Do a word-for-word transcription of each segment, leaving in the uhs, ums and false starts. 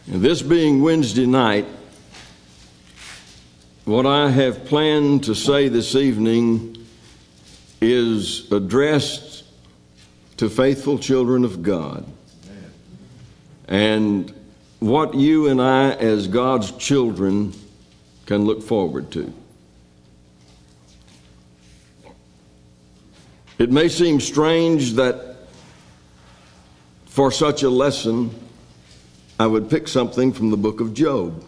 And this being Wednesday night, what I have planned to say this evening is addressed to faithful children of God. And what you and I as God's children can look forward to. It may seem strange that for such a lesson I would pick something from the book of Job.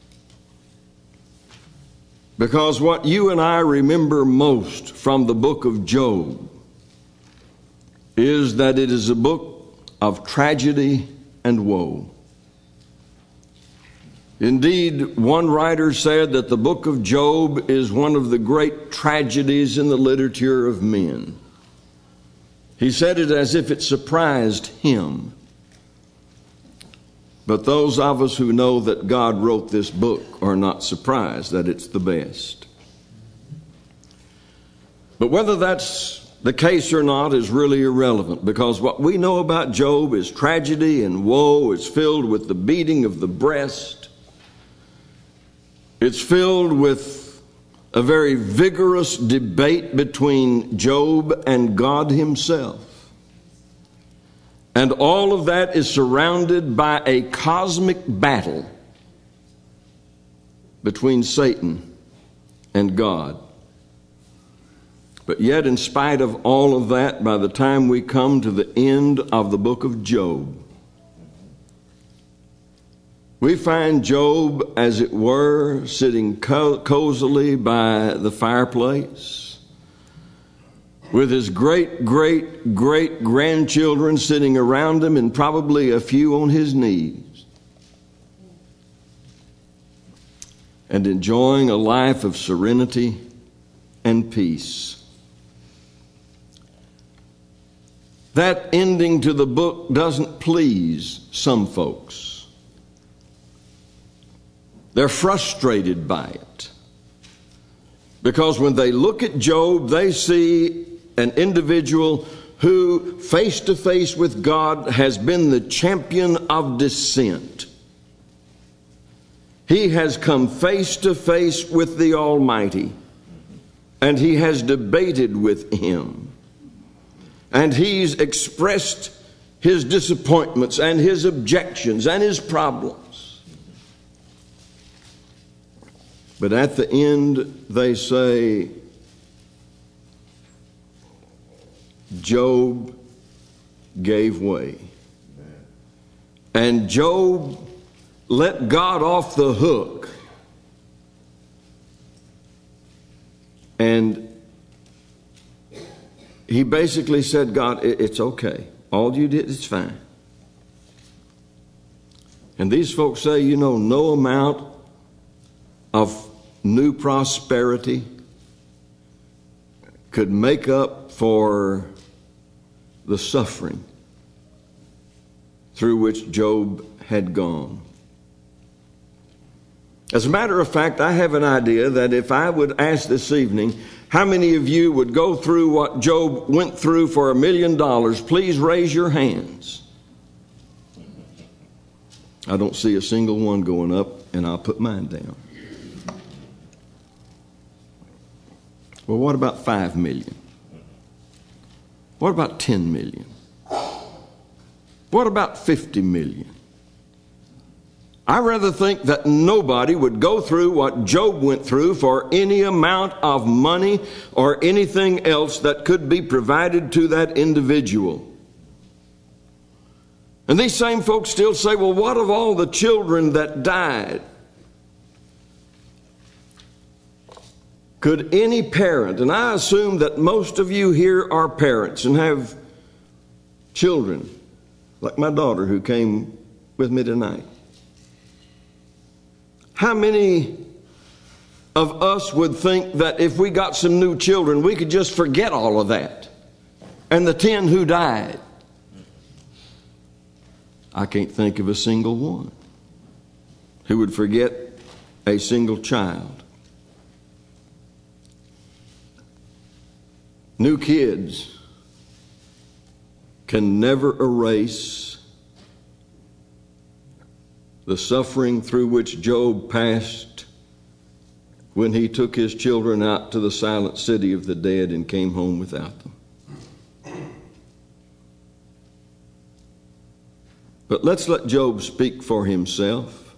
Because what you and I remember most from the book of Job is that it is a book of tragedy and woe. Indeed, one writer said that the book of Job is one of the great tragedies in the literature of men. He said it as if it surprised him. But those of us who know that God wrote this book are not surprised that it's the best. But whether that's the case or not is really irrelevant, because what we know about Job is tragedy and woe. It's filled with the beating of the breast. It's filled with a very vigorous debate between Job and God himself. And all of that is surrounded by a cosmic battle between Satan and God. But yet, in spite of all of that, by the time we come to the end of the book of Job, we find Job, as it were, sitting co- cozily by the fireplace with his great, great, great grandchildren sitting around him and probably a few on his knees, and enjoying a life of serenity and peace. That ending to the book doesn't please some folks. They're frustrated by it. Because when they look at Job, they see an individual who, face to face with God, has been the champion of dissent. He has come face to face with the Almighty, and he has debated with him. And he's expressed his disappointments and his objections and his problems. But at the end, they say, Job gave way. And Job let God off the hook. And he basically said, God, it's okay. All you did is fine. And these folks say, you know, no amount of new prosperity could make up for the suffering through which Job had gone. As a matter of fact, I have an idea that if I would ask this evening, how many of you would go through what Job went through for a million dollars? Please raise your hands. I don't see a single one going up, and I'll put mine down. Well, what about five million? What about ten million? What about fifty million? I rather think that nobody would go through what Job went through for any amount of money or anything else that could be provided to that individual. And these same folks still say, well, what of all the children that died? Could any parent, and I assume that most of you here are parents and have children, like my daughter who came with me tonight. How many of us would think that if we got some new children, we could just forget all of that and the ten who died? I can't think of a single one who would forget a single child. New kids can never erase the suffering through which Job passed when he took his children out to the silent city of the dead and came home without them. But let's let Job speak for himself.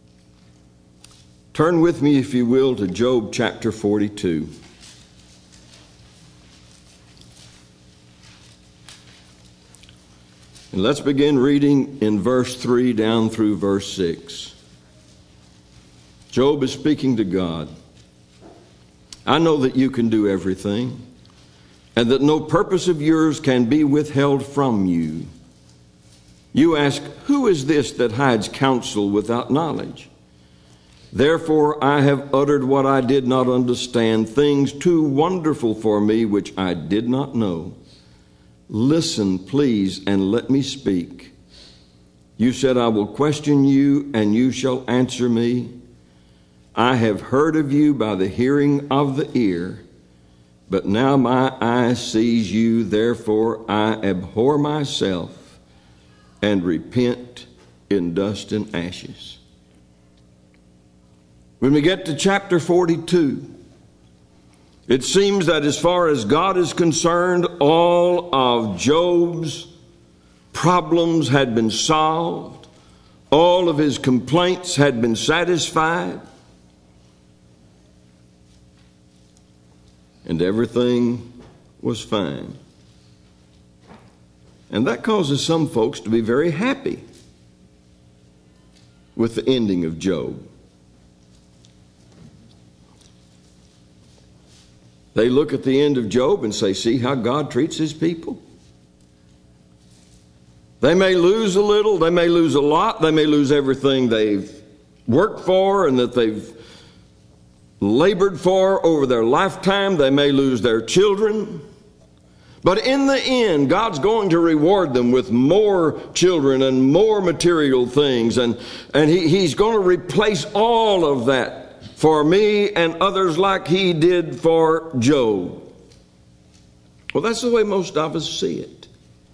Turn with me, if you will, to Job chapter forty-two. And let's begin reading in verse three down through verse six. Job is speaking to God. I know that you can do everything, and that no purpose of yours can be withheld from you. You ask, who is this that hides counsel without knowledge? Therefore I have uttered what I did not understand, things too wonderful for me which I did not know. Listen, please, and let me speak. You said, I will question you, and you shall answer me. I have heard of you by the hearing of the ear, but now my eye sees you, therefore I abhor myself and repent in dust and ashes. When we get to chapter forty-two, it seems that as far as God is concerned, all of Job's problems had been solved. All of his complaints had been satisfied. And everything was fine. And that causes some folks to be very happy with the ending of Job. They look at the end of Job and say, see how God treats his people? They may lose a little, they may lose a lot, they may lose everything they've worked for and that they've labored for over their lifetime. They may lose their children. But in the end, God's going to reward them with more children and more material things. And, and he, He's going to replace all of that for me and others like He did for Job. Well, that's the way most of us see it.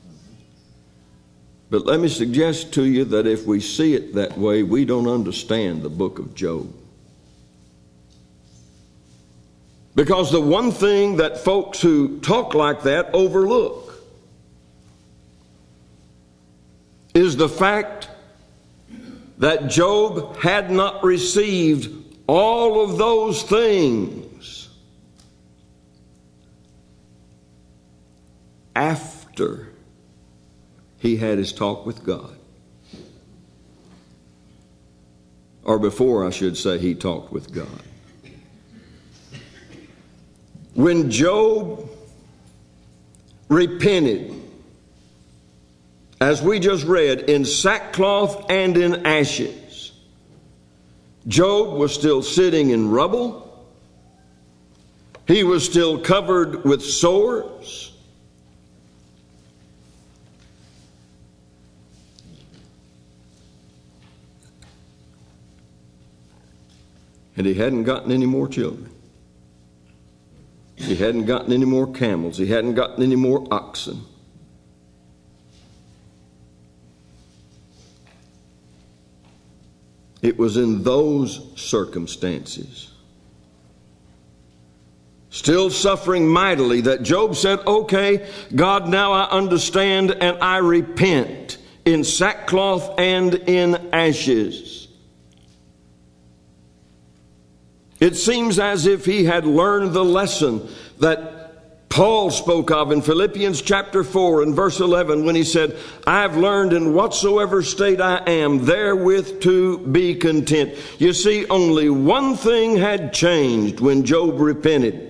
But let me suggest to you that if we see it that way, we don't understand the book of Job. Because the one thing that folks who talk like that overlook is the fact that Job had not received all of those things after he had his talk with God. Or before, I should say, he talked with God. When Job repented, as we just read, in sackcloth and in ashes, Job was still sitting in rubble. He was still covered with sores. And he hadn't gotten any more children. He hadn't gotten any more camels. He hadn't gotten any more oxen. It was in those circumstances, still suffering mightily, that Job said, okay, God, now I understand and I repent, in sackcloth and in ashes. It seems as if he had learned the lesson that Paul spoke of in Philippians chapter four and verse eleven when he said, I've learned in whatsoever state I am, therewith to be content. You see, only one thing had changed when Job repented.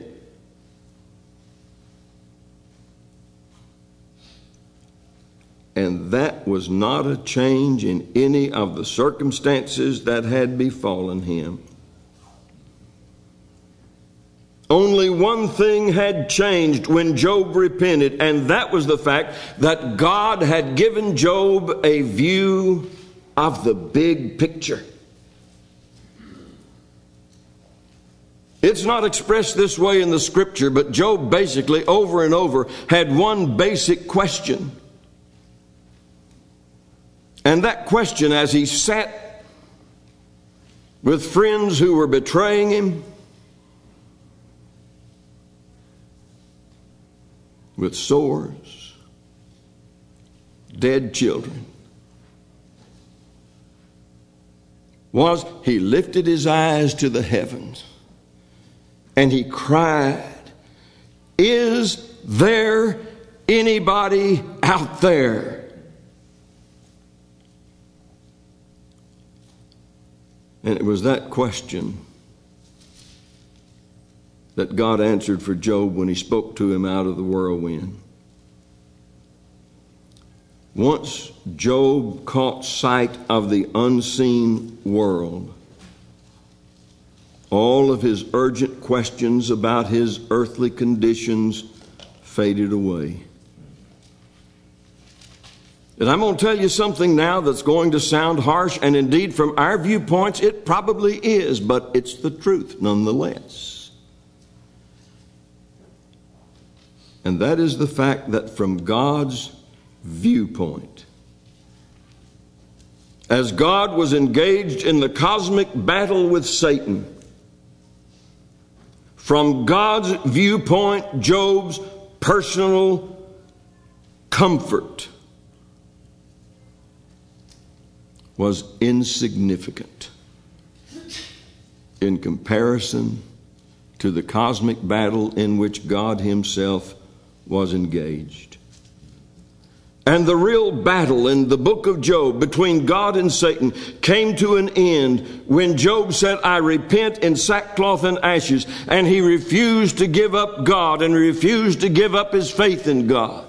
And that was not a change in any of the circumstances that had befallen him. Only one thing had changed when Job repented, and that was the fact that God had given Job a view of the big picture. It's not expressed this way in the scripture, but Job basically over and over had one basic question. And that question, as he sat with friends who were betraying him, with sores, dead children, was he lifted his eyes to the heavens and he cried, "Is there anybody out there?" And it was that question that God answered for Job when he spoke to him out of the whirlwind. Once Job caught sight of the unseen world, all of his urgent questions about his earthly conditions faded away. And I'm going to tell you something now that's going to sound harsh, and indeed from our viewpoints it probably is, but it's the truth nonetheless. And that is the fact that from God's viewpoint, as God was engaged in the cosmic battle with Satan, from God's viewpoint, Job's personal comfort was insignificant in comparison to the cosmic battle in which God himself was engaged. And the real battle in the book of Job between God and Satan came to an end when Job said, "I repent in sackcloth and ashes," and he refused to give up God and refused to give up his faith in God.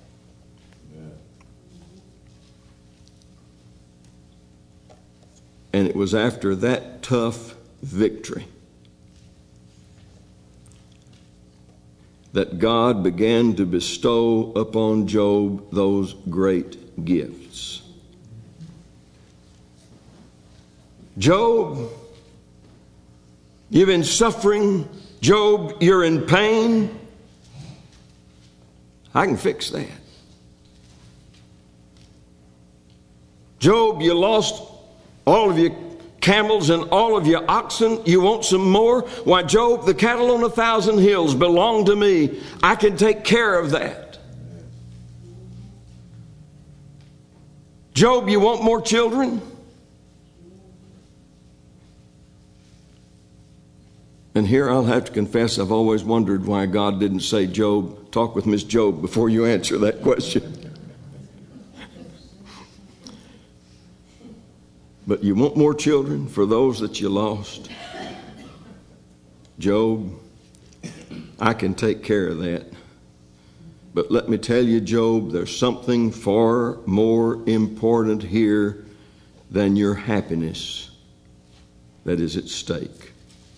And it was after that tough victory that God began to bestow upon Job those great gifts. Job, you've been suffering. Job, you're in pain. I can fix that. Job, you lost all of your camels and all of your oxen. You want some more? Why, Job, the cattle on a thousand hills belong to me. I can take care of that. Job, you want more children? And here I'll have to confess, I've always wondered why God didn't say, "Job, talk with Miss Job before you answer that question." But you want more children for those that you lost? Job, I can take care of that. But let me tell you, Job, there's something far more important here than your happiness that is at stake.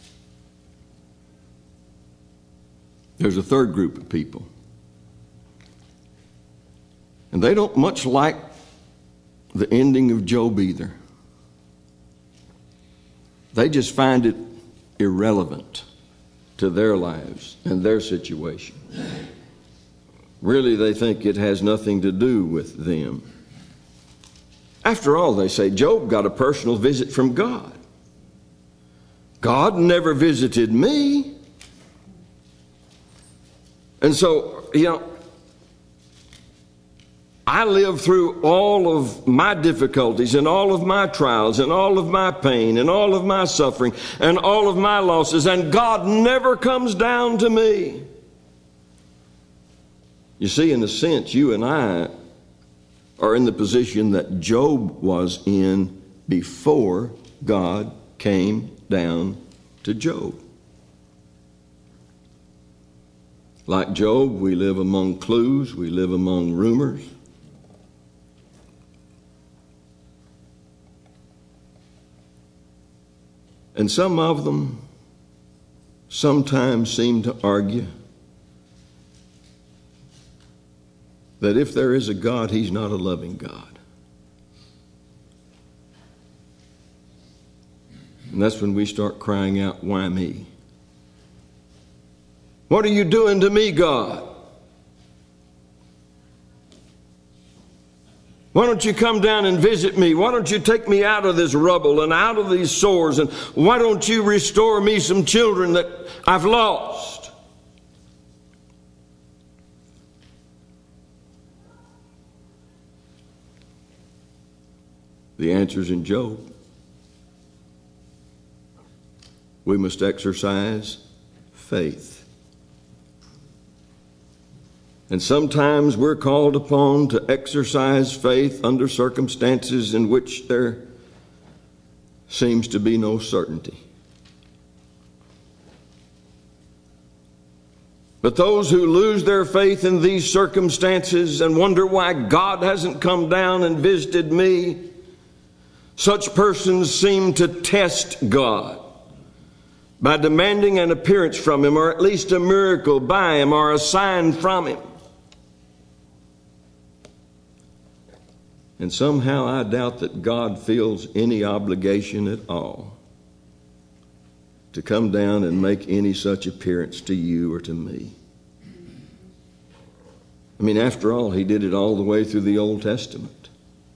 There's a third group of people. And they don't much like the ending of Job either. They just find it irrelevant to their lives and their situation. Really, they think it has nothing to do with them. After all, they say, Job got a personal visit from God. God never visited me. And so, you know, I lived through all of my difficulties and all of my trials and all of my pain and all of my suffering and all of my losses, and God never comes down to me. You see, in a sense, you and I are in the position that Job was in before God came down to Job. Like Job, we live among clues, we live among rumors. And some of them sometimes seem to argue that if there is a God, He's not a loving God. And that's when we start crying out, why me? What are you doing to me, God? Why don't you come down and visit me? Why don't you take me out of this rubble and out of these sores? And why don't you restore me some children that I've lost? The answer's in Job. We must exercise faith. And sometimes we're called upon to exercise faith under circumstances in which there seems to be no certainty. But those who lose their faith in these circumstances and wonder why God hasn't come down and visited me, such persons seem to test God by demanding an appearance from Him, or at least a miracle by Him, or a sign from Him. And somehow I doubt that God feels any obligation at all to come down and make any such appearance to you or to me. I mean, after all, He did it all the way through the Old Testament.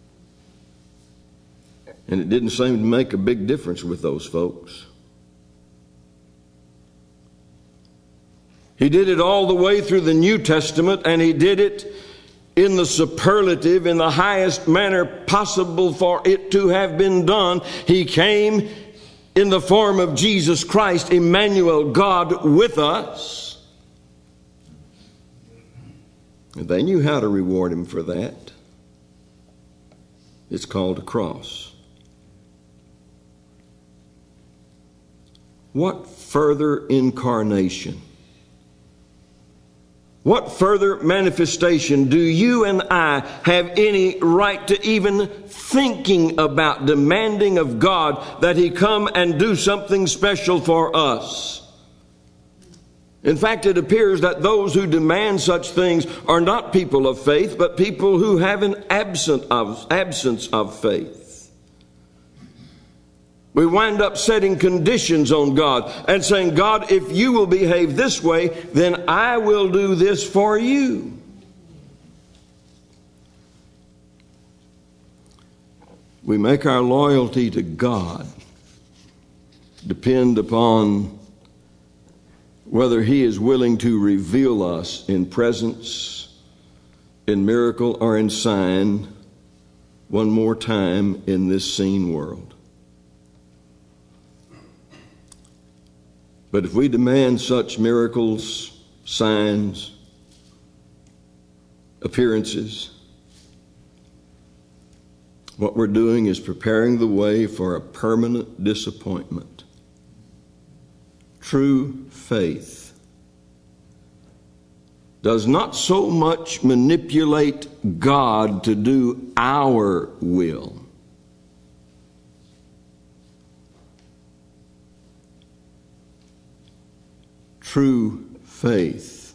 And it didn't seem to make a big difference with those folks. He did it all the way through the New Testament, and He did it in the superlative, in the highest manner possible for it to have been done. He came in the form of Jesus Christ, Emmanuel, God with us. And they knew how to reward Him for that. It's called a cross. What further incarnation? What further manifestation do you and I have any right to even thinking about demanding of God that He come and do something special for us? In fact, it appears that those who demand such things are not people of faith, but people who have an absence of, absence of faith. We wind up setting conditions on God and saying, God, if you will behave this way, then I will do this for you. We make our loyalty to God depend upon whether He is willing to reveal us in presence, in miracle, or in sign one more time in this seen world. But if we demand such miracles, signs, appearances, what we're doing is preparing the way for a permanent disappointment. True faith does not so much manipulate God to do our will. True faith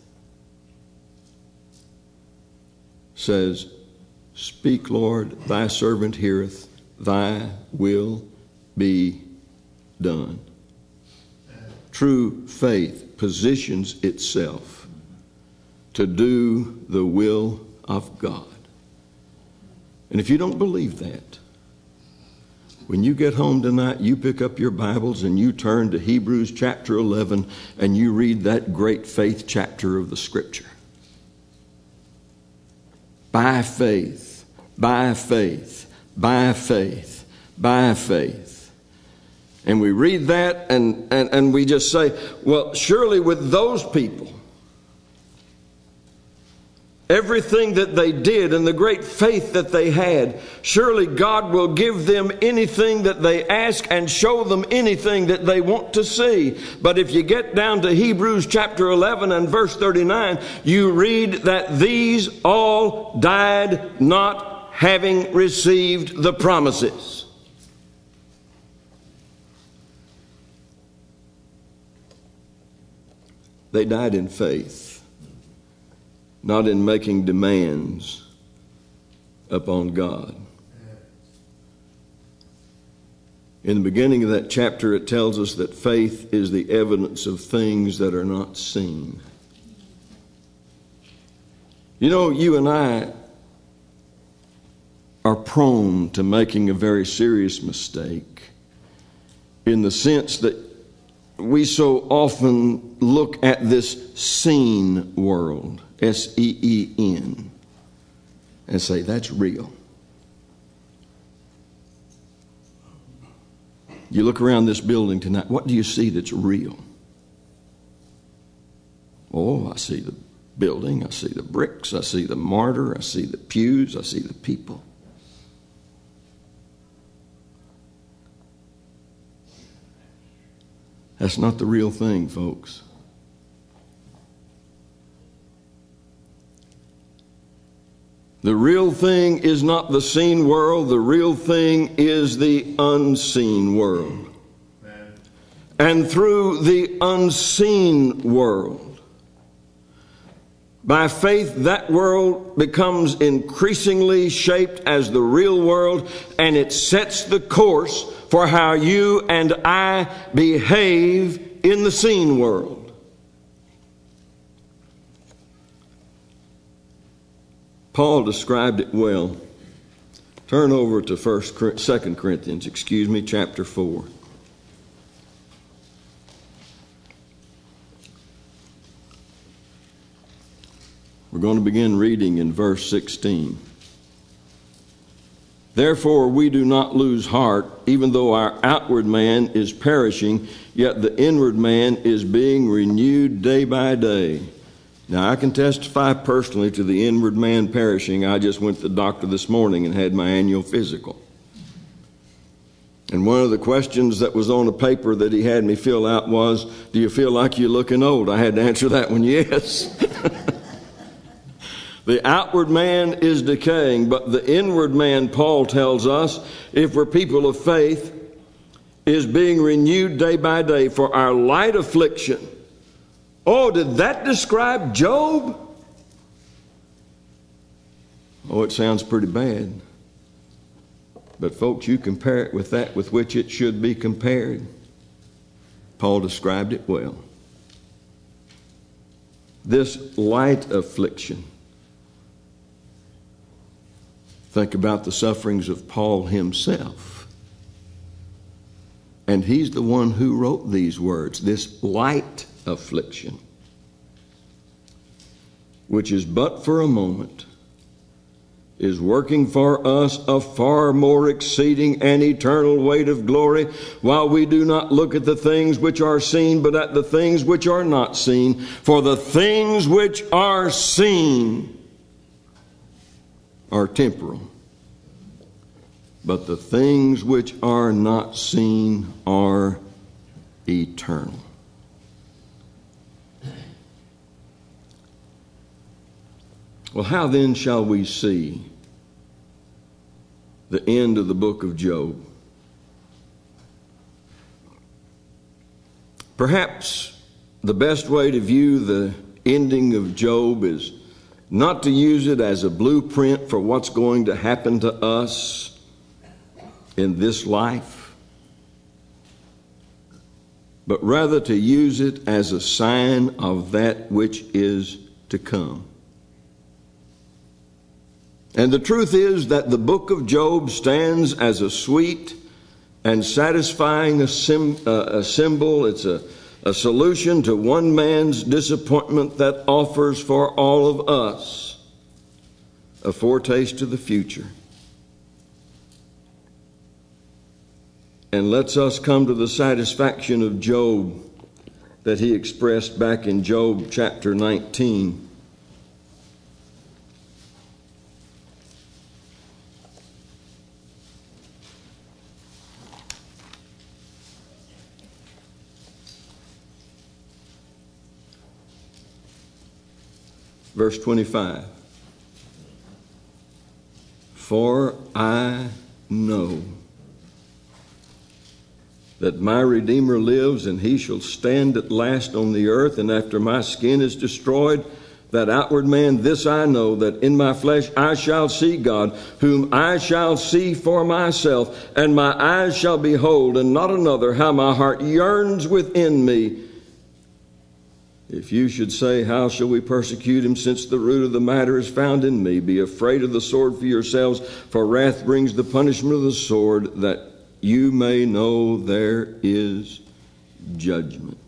says, speak, Lord, thy servant heareth, thy will be done. True faith positions itself to do the will of God. And if you don't believe that, when you get home tonight, you pick up your Bibles and you turn to Hebrews chapter eleven and you read that great faith chapter of the Scripture. By faith, by faith, by faith, by faith. And we read that and, and, and we just say, well, surely with those people, everything that they did and the great faith that they had, surely God will give them anything that they ask and show them anything that they want to see. But if you get down to Hebrews chapter eleven and verse thirty-nine, you read that these all died not having received the promises. They died in faith, not in making demands upon God. In the beginning of that chapter, it tells us that faith is the evidence of things that are not seen. You know, you and I are prone to making a very serious mistake, in the sense that we so often look at this seen world, S E E N, and say, that's real. You look around this building tonight, what do you see that's real? Oh, I see the building, I see the bricks, I see the mortar, I see the pews, I see the people. That's not the real thing, folks. The real thing is not the seen world. The real thing is the unseen world. Amen. And through the unseen world, by faith, that world becomes increasingly shaped as the real world, and it sets the course for how you and I behave in the seen world. Paul described it well. Turn over to First, Second Corinthians, excuse me, chapter four. We're going to begin reading in verse sixteen. Therefore we do not lose heart, even though our outward man is perishing, yet the inward man is being renewed day by day. Now, I can testify personally to the inward man perishing. I just went to the doctor this morning and had my annual physical. And one of the questions that was on a paper that he had me fill out was, do you feel like you're looking old? I had to answer that one, yes. The outward man is decaying, but the inward man, Paul tells us, if we're people of faith, is being renewed day by day. For our light affliction. Oh, did that describe Job? Oh, it sounds pretty bad. But folks, you compare it with that with which it should be compared. Paul described it well. This light affliction. Think about the sufferings of Paul himself. And he's the one who wrote these words, this light affliction, which is but for a moment, is working for us a far more exceeding and eternal weight of glory, while we do not look at the things which are seen, but at the things which are not seen. For the things which are seen are temporal, but the things which are not seen are eternal. Well, how then shall we see the end of the book of Job? Perhaps the best way to view the ending of Job is not to use it as a blueprint for what's going to happen to us in this life, but rather to use it as a sign of that which is to come. And the truth is that the book of Job stands as a sweet and satisfying a, sim, uh, a symbol. It's a, a solution to one man's disappointment that offers for all of us a foretaste of the future. And lets us come to the satisfaction of Job that he expressed back in Job chapter nineteen. Verse twenty-five. For I know that my Redeemer lives, and he shall stand at last on the earth, and after my skin is destroyed, that outward man, this I know, that in my flesh I shall see God, whom I shall see for myself, and my eyes shall behold, and not another, how my heart yearns within me. If you should say, how shall we persecute him, since the root of the matter is found in me? Be afraid of the sword for yourselves, for wrath brings the punishment of the sword, that you may know there is judgment.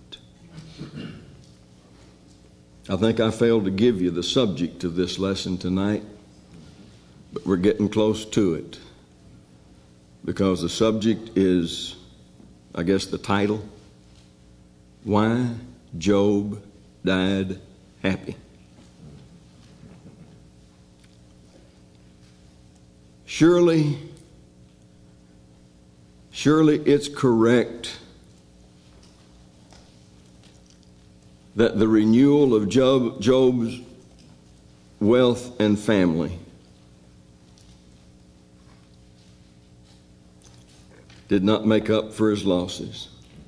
I think I failed to give you the subject of this lesson tonight, but we're getting close to it, because the subject is, I guess, the title, Why Job Died Happy. Surely, surely it's correct that the renewal of Job, Job's wealth and family did not make up for his losses.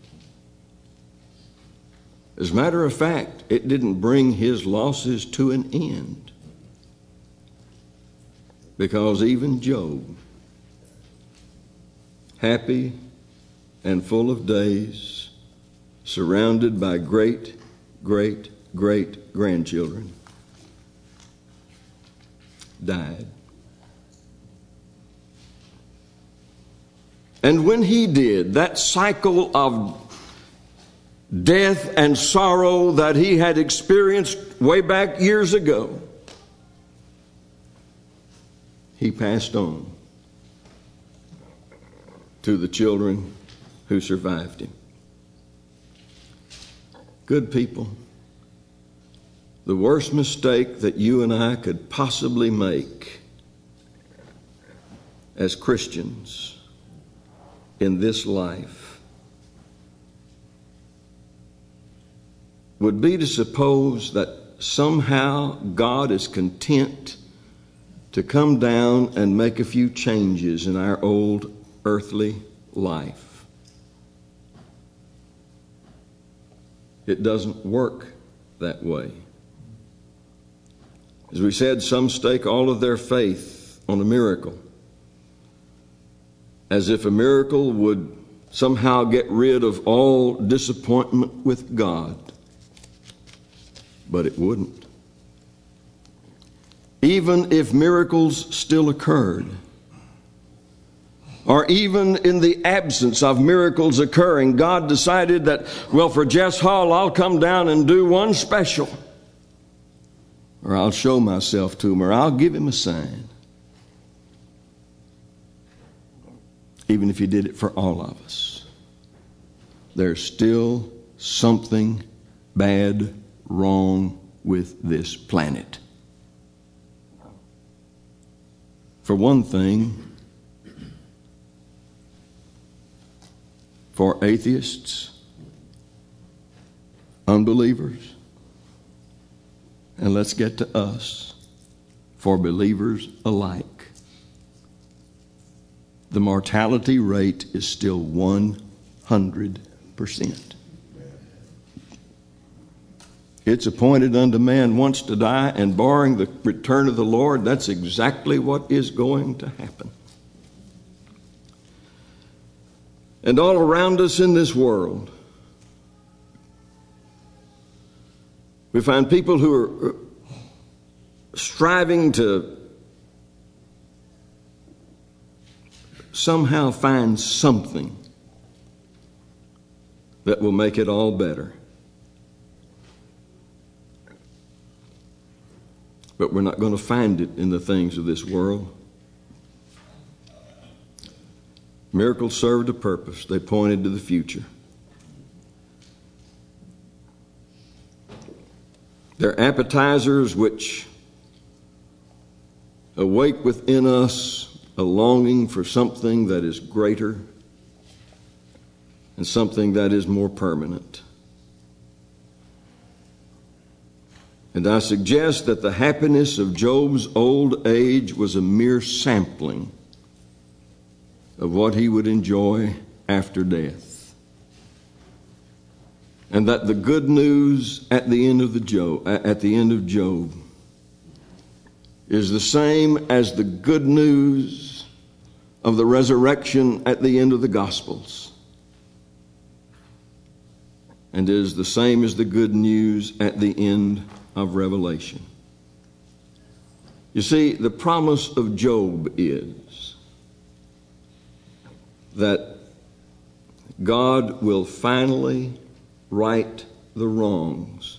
As a matter of fact, it didn't bring his losses to an end, because even Job, happy and full of days, surrounded by great, great, great grandchildren, died. And when he did, that cycle of death and sorrow that he had experienced way back years ago, he passed on to the children who survived him. Good people, the worst mistake that you and I could possibly make as Christians in this life would be to suppose that somehow God is content to come down and make a few changes in our old earthly life. It doesn't work that way. As we said, some stake all of their faith on a miracle, as if a miracle would somehow get rid of all disappointment with God. But it wouldn't. Even if miracles still occurred, or even in the absence of miracles occurring, God decided that, well, for Jess Hall, I'll come down and do one special, or I'll show myself to him, or I'll give him a sign. Even if he did it for all of us, there's still something bad wrong with this planet. For one thing, for atheists, unbelievers, and let's get to us, for believers alike, the mortality rate is still one hundred percent. It's appointed unto man once to die, and barring the return of the Lord, that's exactly what is going to happen. And all around us in this world, we find people who are striving to somehow find something that will make it all better. But we're not going to find it in the things of this world. Miracles served a purpose. They pointed to the future. They're appetizers which awake within us a longing for something that is greater and something that is more permanent. And I suggest that the happiness of Job's old age was a mere sampling of what he would enjoy after death. And that the good news at the end of the Job, at the end of Job is the same as the good news of the resurrection at the end of the Gospels. and is the same as the good news at the end of Revelation. You see, the promise of Job is that God will finally right the wrongs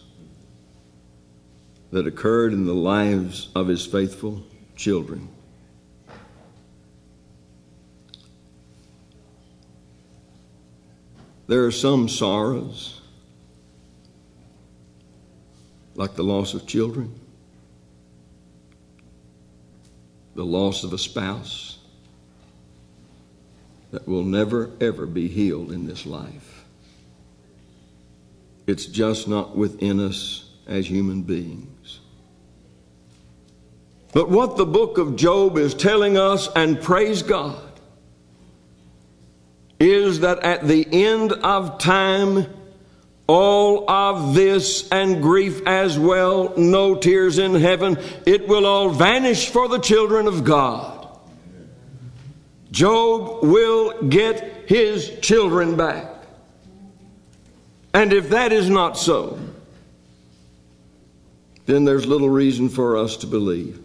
that occurred in the lives of his faithful children. There are some sorrows, like the loss of children, the loss of a spouse, that will never, ever be healed in this life. It's just not within us as human beings. But what the book of Job is telling us, and praise God, is that at the end of time, all of this and grief as well, no tears in heaven, it will all vanish for the children of God. Job will get his children back. And if that is not so, then there's little reason for us to believe.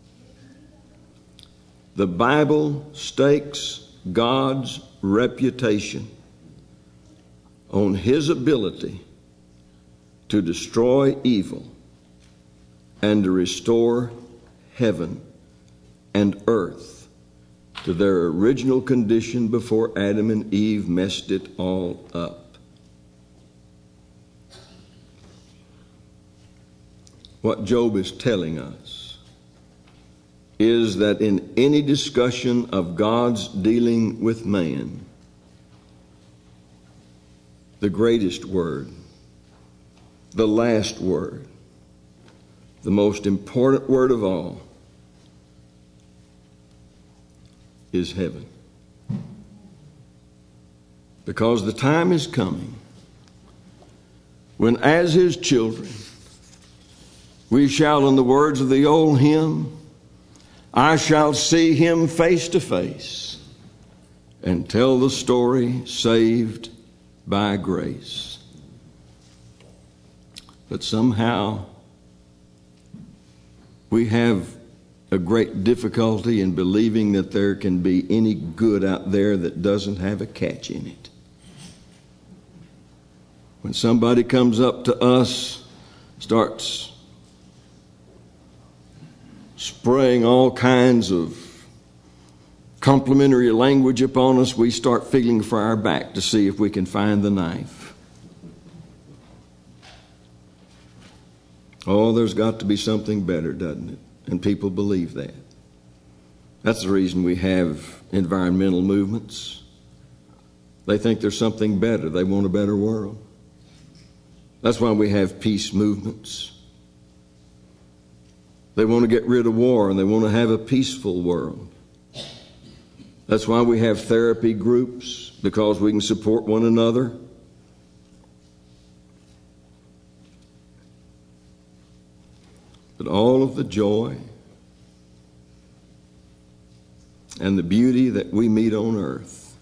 The Bible stakes God's reputation on his ability to destroy evil and to restore heaven and earth to their original condition before Adam and Eve messed it all up. What Job is telling us is that in any discussion of God's dealing with man, the greatest word, the last word, the most important word of all, is heaven. Because the time is coming when, as his children, we shall, in the words of the old hymn, I shall see him face to face and tell the story, saved by grace. But somehow we have a great difficulty in believing that there can be any good out there that doesn't have a catch in it. When somebody comes up to us, starts spraying all kinds of complimentary language upon us, we start feeling for our back to see if we can find the knife. Oh, there's got to be something better, doesn't it? And people believe that. That's the reason we have environmental movements. They think there's something better. They want a better world. That's why we have peace movements. They want to get rid of war and they want to have a peaceful world. That's why we have therapy groups, because we can support one another. But all of the joy and the beauty that we meet on earth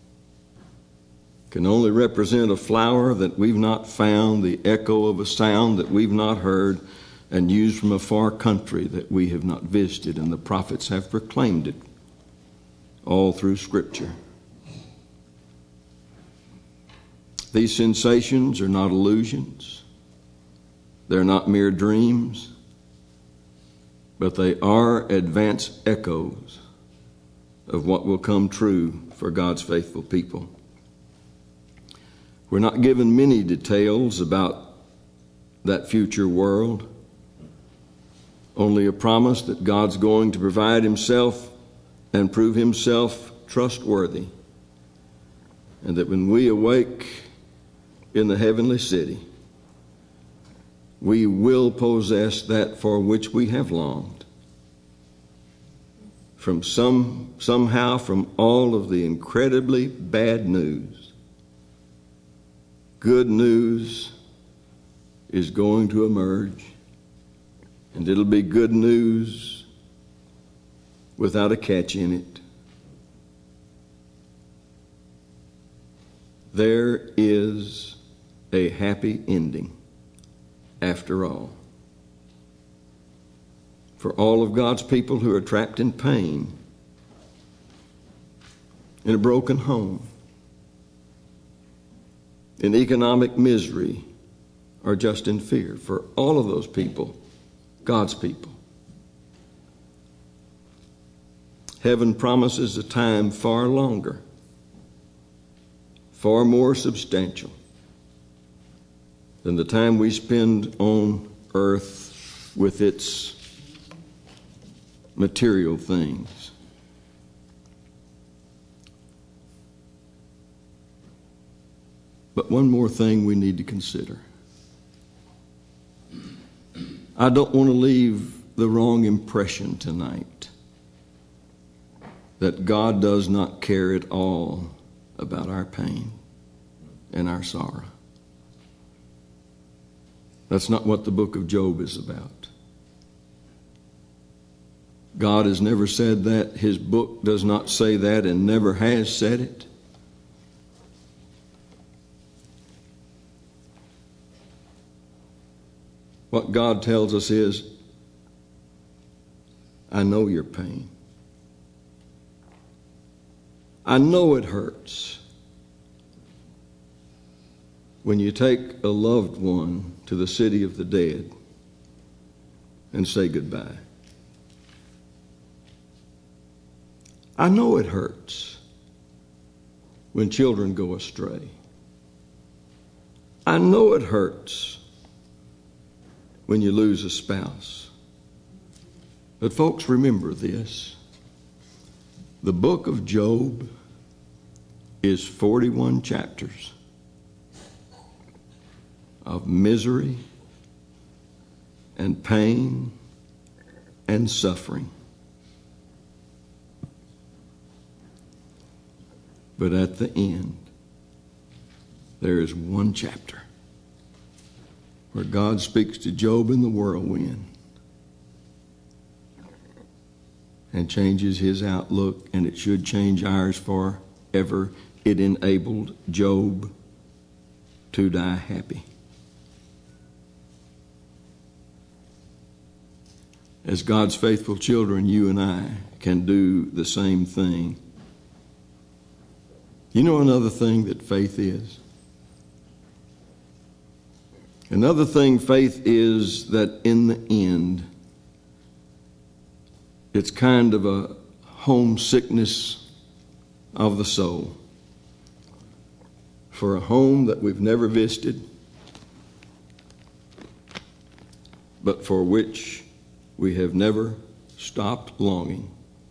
can only represent a flower that we've not found, the echo of a sound that we've not heard, and used from a far country that we have not visited, and the prophets have proclaimed it all through Scripture. These sensations are not illusions. They're not mere dreams. But they are advanced echoes of what will come true for God's faithful people. We're not given many details about that future world, only a promise that God's going to provide himself and prove himself trustworthy, and that when we awake in the heavenly city, we will possess that for which we have longed. From some, somehow from all of the incredibly bad news, good news is going to emerge, and it'll be good news without a catch in it. There is a happy ending after all. For all of God's people who are trapped in pain, in a broken home, in economic misery, or just in fear, for all of those people, God's people, heaven promises a time far longer, far more substantial than the time we spend on earth with its material things. But one more thing we need to consider. I don't want to leave the wrong impression tonight that God does not care at all about our pain and our sorrow. That's not what the book of Job is about. God has never said that. His book does not say that and never has said it. What God tells us is, I know your pain. I know it hurts when you take a loved one to the city of the dead and say goodbye. I know it hurts when children go astray. I know it hurts when you lose a spouse. But folks, remember this. The book of Job is forty-one chapters of misery and pain and suffering. But at the end, there is one chapter where God speaks to Job in the whirlwind and changes his outlook, and it should change ours forever. It enabled Job to die happy. As God's faithful children, you and I can do the same thing. You know another thing that faith is? Another thing faith is that in the end, it's kind of a homesickness of the soul for a home that we've never visited, but for which we have never stopped longing.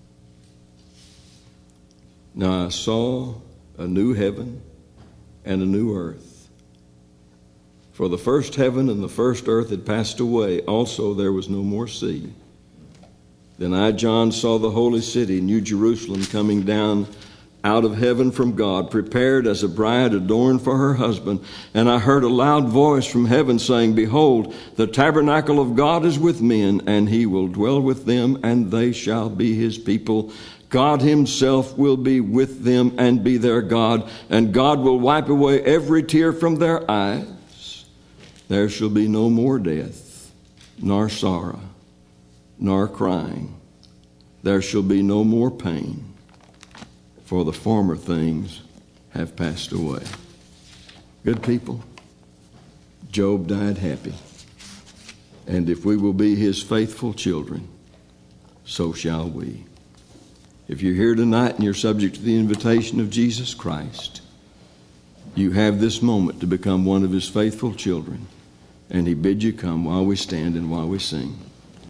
Now I saw a new heaven and a new earth. For the first heaven and the first earth had passed away. Also there was no more sea. Then I, John, saw the holy city, New Jerusalem, coming down out of heaven from God, prepared as a bride adorned for her husband. And I heard a loud voice from heaven saying, Behold, the tabernacle of God is with men, and he will dwell with them, and they shall be his people. God himself will be with them and be their God, and God will wipe away every tear from their eyes. There shall be no more death, nor sorrow, nor crying. There shall be no more pain, for the former things have passed away. Good people, Job died happy. And if we will be his faithful children, so shall we. If you're here tonight and you're subject to the invitation of Jesus Christ, you have this moment to become one of his faithful children. And he bids you come while we stand and while we sing.